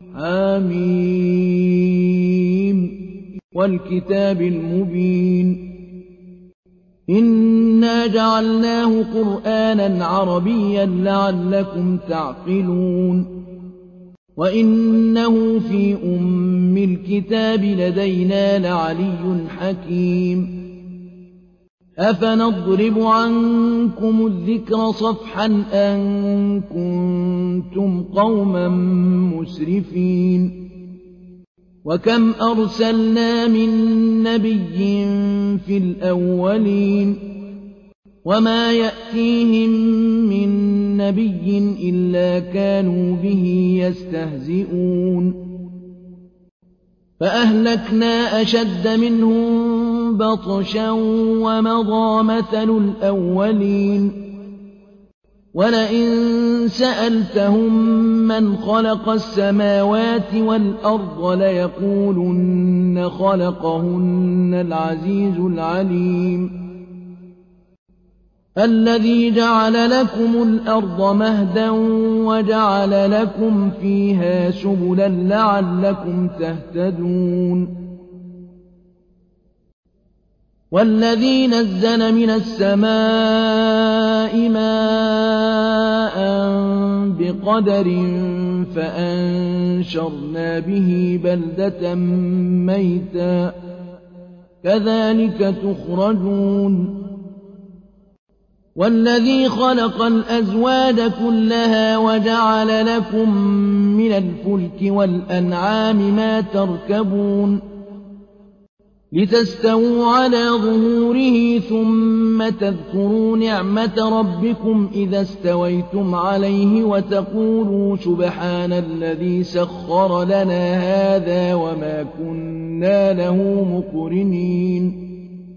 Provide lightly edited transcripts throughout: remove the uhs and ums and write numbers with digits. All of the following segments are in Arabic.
حميم والكتاب المبين إنا جعلناه قرآنا عربيا لعلكم تعقلون وإنه في أم الكتاب لدينا لعلي حكيم أفنضرب عنكم الذكر صفحا أن كنتم قوما مسرفين وكم أرسلنا من نبي في الأولين وما يأتيهم من نبي إلا كانوا به يستهزئون فأهلكنا أشد منهم بطشا ومضى مثل الأولين ولئن سألتهم من خلق السماوات والأرض ليقولن خلقهن العزيز العليم الذي جعل لكم الأرض مهدا وجعل لكم فيها سبلا لعلكم تهتدون والذي نزل من السماء ماء بقدر فأنشرنا به بلدة ميتا كذلك تخرجون والذي خلق الأزواج كلها وجعل لكم من الفلك والأنعام ما تركبون لتستووا على ظهوره ثم تذكروا نعمة ربكم إذا استويتم عليه وتقولوا سبحان الذي سخر لنا هذا وما كنا له مقرنين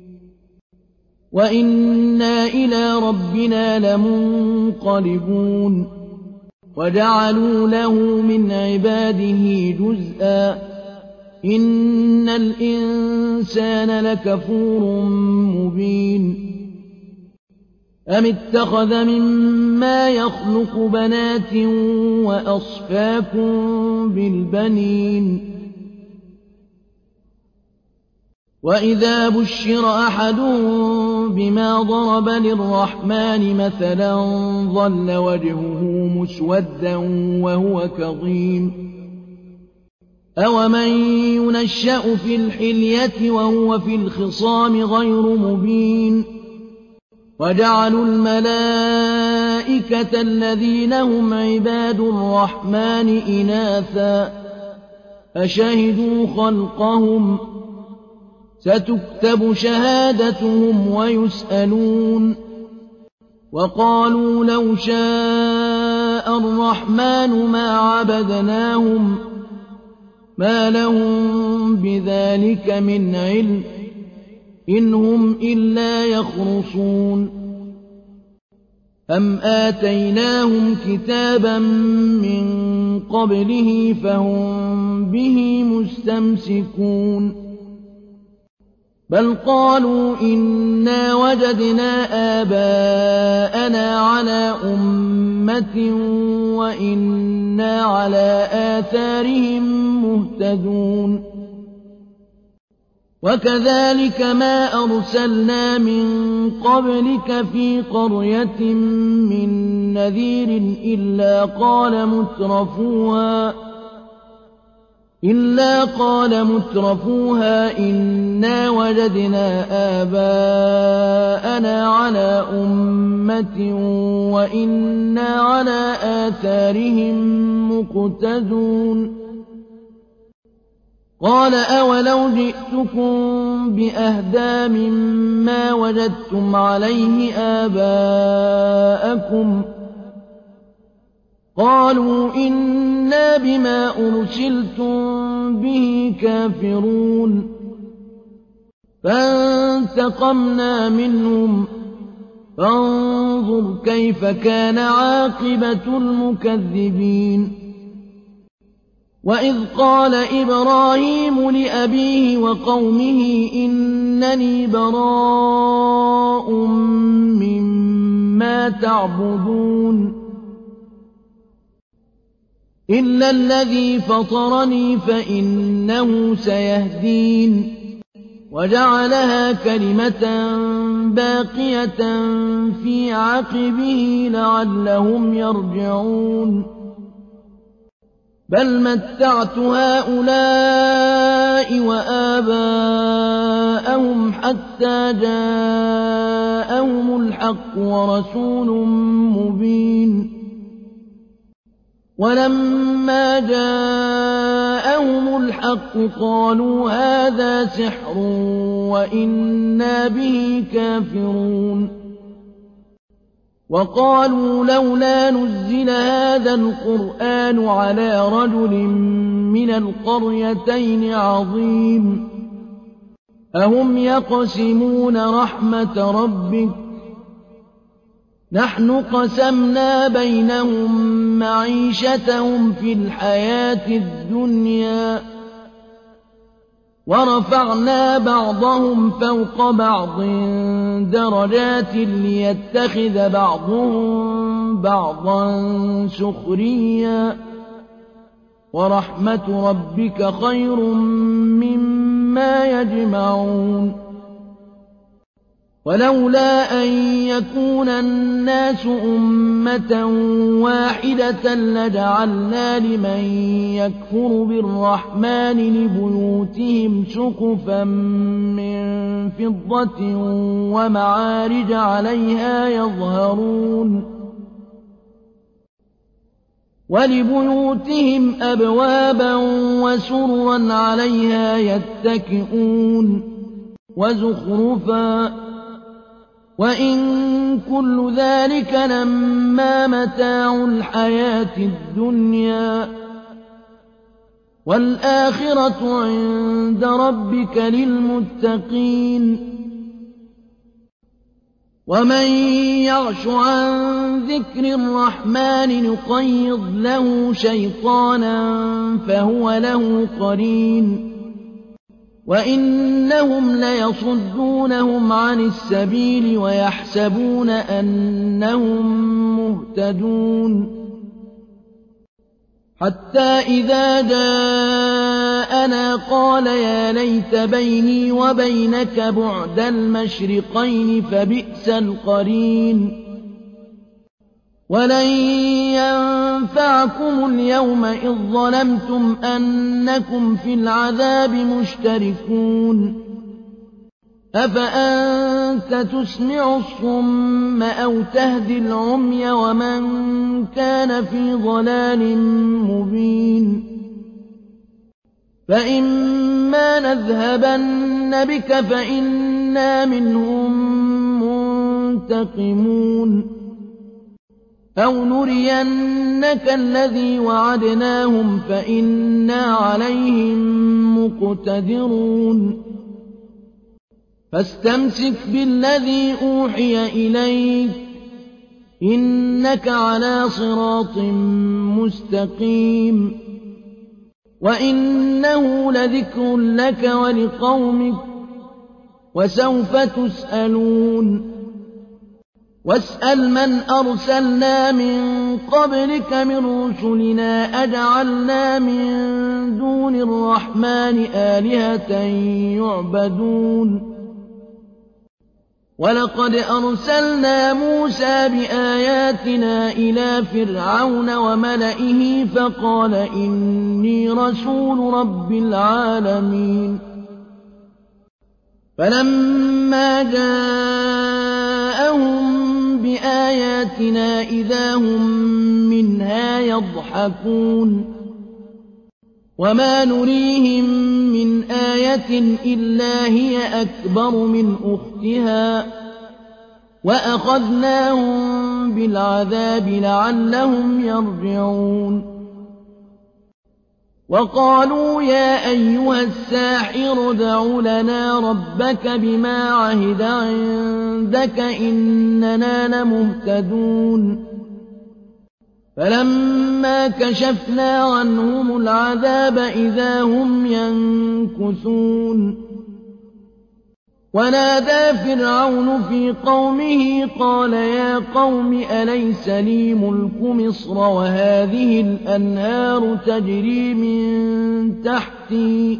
وإنا إلى ربنا لمنقلبون وجعلوا له من عباده جزءا إن الإنسان لكفور مبين أم اتخذ مما يخلق بنات وأصفاكم بالبنين وإذا بشر أحدهم بما ضرب للرحمن مثلا ظل وجهه مسودا وهو كظيم أومن ينشأ في الحلية وهو في الخصام غير مبين وجعلوا الملائكة الذين هم عباد الرحمن إناثا أشهدوا خلقهم ستكتب شهادتهم ويسألون وقالوا لو شاء الرحمن ما عبدناهم ما لهم بذلك من علم إن هم إلا يخرصون أم آتيناهم كتابا من قبله فهم به مستمسكون بل قالوا إنا وجدنا آباءنا على أمة وإنا على آثارهم مهتدون وكذلك ما أرسلنا من قبلك في قرية من نذير إلا قال مترفوها إنا وجدنا آباءنا على أمة وإنا على آثارهم مقتدون قال أولو جئتكم بأهدى مما وجدتم عليه آباءكم قالوا إنا بما أرسلتم به كافرون فانتقمنا منهم فانظر كيف كان عاقبة المكذبين وإذ قال إبراهيم لأبيه وقومه إنني براء مما تعبدون إلا الذي فطرني فإنه سيهدين وجعلها كلمة باقية في عقبه لعلهم يرجعون بل متعت هؤلاء وآباءهم حتى جاءهم الحق ورسول مبين ولما جاءهم الحق قالوا هذا سحر وإنا به كافرون وقالوا لولا نزل هذا القرآن على رجل من القريتين عظيم أهم يقسمون رحمة ربك نحن قسمنا بينهم معيشتهم في الحياة الدنيا ورفعنا بعضهم فوق بعض درجات ليتخذ بعضهم بعضا سخريا ورحمة ربك خير مما يجمعون ولولا أن يكون الناس أمة واحدة لجعلنا لمن يكفر بالرحمن لبيوتهم سقفا من فضة ومعارج عليها يظهرون ولبيوتهم أبوابا وسررا عليها يتكئون وزخرفا وإن كل ذلك لما متاع الحياة الدنيا والآخرة عند ربك للمتقين ومن يعش عن ذكر الرحمن نقيض له شيطانا فهو له قرين وإنهم ليصدونهم عن السبيل ويحسبون أنهم مهتدون حتى إذا جاءنا قال يا ليت بيني وبينك بعد المشرقين فبئس القرين ولن ينفعكم اليوم إذ ظلمتم أنكم في العذاب مشتركون أفأنت تسمع الصم أو تهدي العمي ومن كان في ضلال مبين فإما نذهبن بك فإنا منهم منتقمون أو نرينك الذي وعدناهم فإنا عليهم مقتدرون فاستمسك بالذي أوحي إليك إنك على صراط مستقيم وإنه لذكر لك ولقومك وسوف تسألون واسأل من أرسلنا من قبلك من رسلنا أجعلنا من دون الرحمن آلهة يعبدون ولقد أرسلنا موسى بآياتنا إلى فرعون وملئه فقال إني رسول رب العالمين فلما جاءهم بآياتنا إذا هم منها يضحكون وما نريهم من آية إلا هي أكبر من أختها وأخذناهم بالعذاب لعلهم يرجعون وقالوا يا أيها الساحر ادع لنا ربك بما عهد عندك إننا لمهتدون فلما كشفنا عنهم العذاب إذا هم ينكثون ونادى فرعون في قومه قال يا قوم أليس لي ملك مصر وهذه الأنهار تجري من تحتي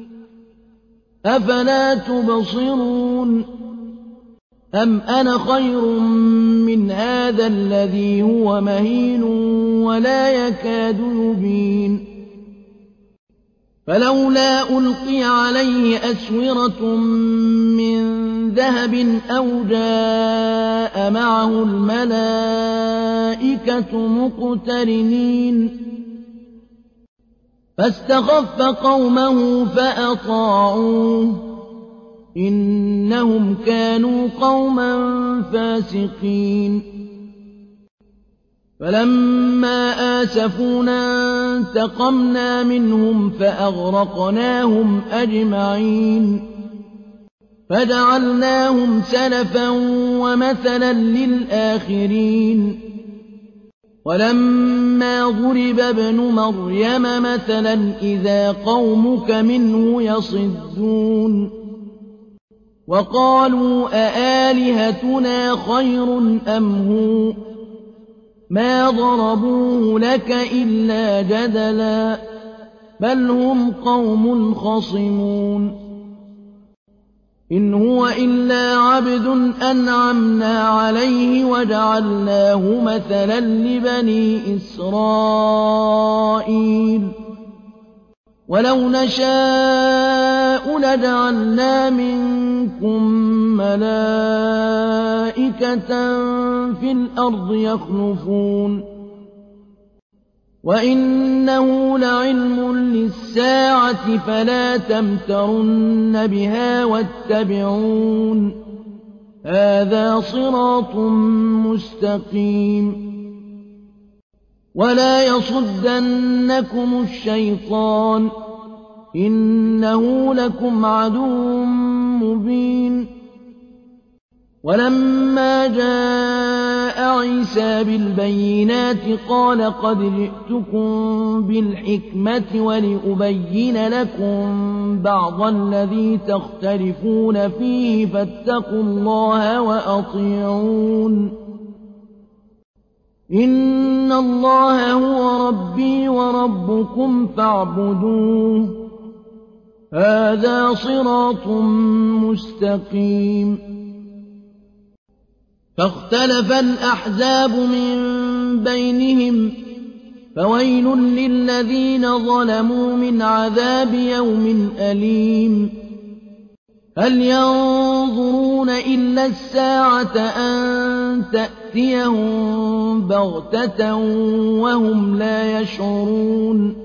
أفلا تبصرون أم أنا خير من هذا الذي هو مهين ولا يكاد يبين فلولا ألقي عليه أسورة من ذهب أو جاء معه الملائكة مقترنين فاستخف قومه فأطاعوه إنهم كانوا قوما فاسقين فلما آسفونا انتقمنا منهم فأغرقناهم أجمعين فجعلناهم سلفا ومثلا للآخرين ولما ضرب ابن مريم مثلا إذا قومك منه يصدون وقالوا أآلهتنا خير أم هو ما ضربوه لك إلا جدلا بل هم قوم خصمون إن هو إلا عبد أنعمنا عليه وجعلناه مثلا لبني إسرائيل ولو نشاء لجعلنا منكم ملائكة في الأرض يخلفون وإنه لعلم للساعة فلا تمترن بها واتبعون هذا صراط مستقيم ولا يصدنكم الشيطان إنه لكم عدو مبين ولما جاء عيسى بالبينات قال قد جئتكم بالحكمة ولأبين لكم بعض الذي تختلفون فيه فاتقوا الله وأطيعون إن الله هو ربي وربكم فاعبدوه هذا صراط مستقيم فاختلف الأحزاب من بينهم فويل للذين ظلموا من عذاب يوم أليم هل ينظرون إلا الساعة أن تأتيهم بغتة وهم لا يشعرون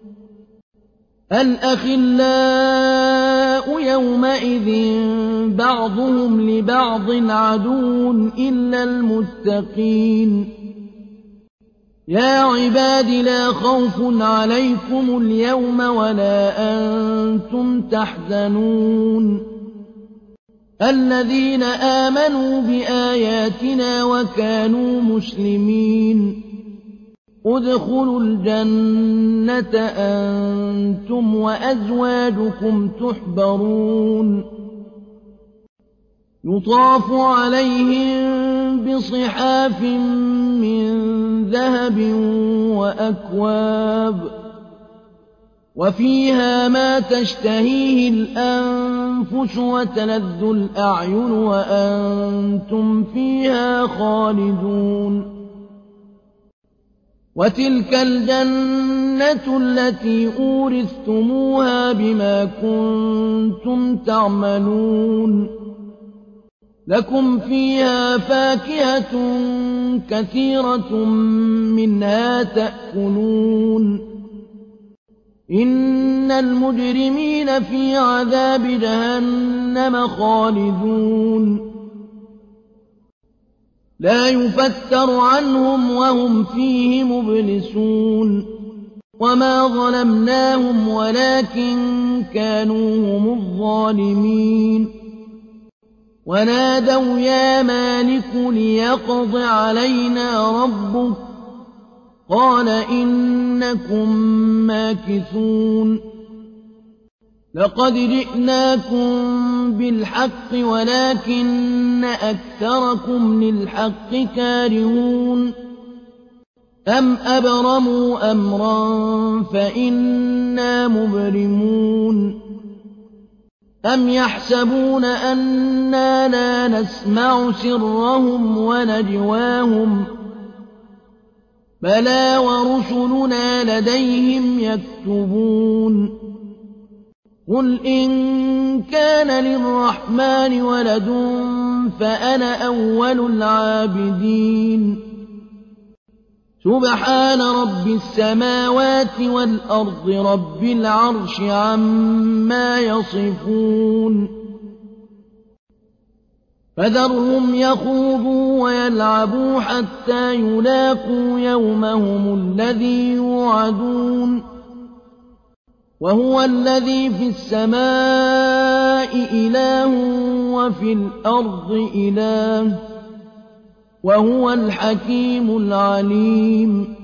الأخلاء يومئذ بعضهم لبعض عدو إلا المتقين يا عباد لا خوف عليكم اليوم ولا أنتم تحزنون الذين آمنوا بآياتنا وكانوا مسلمين ادخلوا الجنة أنتم وأزواجكم تحبرون يطاف عليهم بصحاف من ذهب وأكواب وفيها ما تشتهيه الأنفس وتلذ الأعين وأنتم فيها خالدون وتلك الجنة التي أورثتموها بما كنتم تعملون لكم فيها فاكهة كثيرة منها تأكلون إن المجرمين في عذاب جهنم خالدون لا يفتر عنهم وهم فيه مبلسون وما ظلمناهم ولكن كانوا هم الظالمين ونادوا يا مالك ليقض علينا ربك قال إنكم ماكثون لقد جئناكم بالحق ولكن أكثركم للحق كارهون أم أبرموا أمرا فإنا مبرمون أم يحسبون أنا لا نسمع سرهم ونجواهم بلى ورسلنا لديهم يكتبون قل إن كان للرحمن ولد فأنا أول العابدين سبحان رب السماوات والأرض رب العرش عما يصفون فذرهم يخوضوا ويلعبوا حتى يلاقوا يومهم الذي يوعدون وهو الذي في السماء إله وفي الأرض إله وهو الحكيم العليم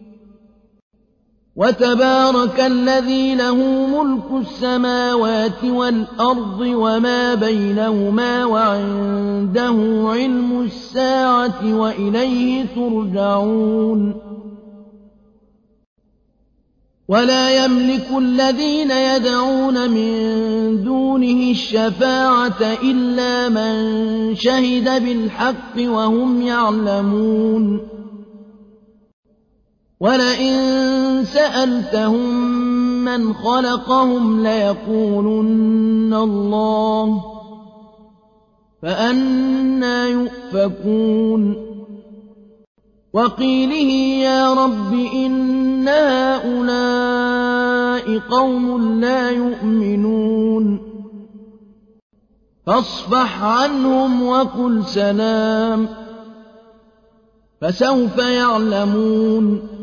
وتبارك الذي له ملك السماوات والأرض وما بينهما وعنده علم الساعة وإليه ترجعون ولا يملك الذين يدعون من دونه الشفاعة إلا من شهد بالحق وهم يعلمون ولئن سألتهم من خلقهم ليقولن الله فأنى يؤفكون وقيله يا رب إن هؤلاء قوم لا يؤمنون فاصفح عنهم وقل سلام فسوف يعلمون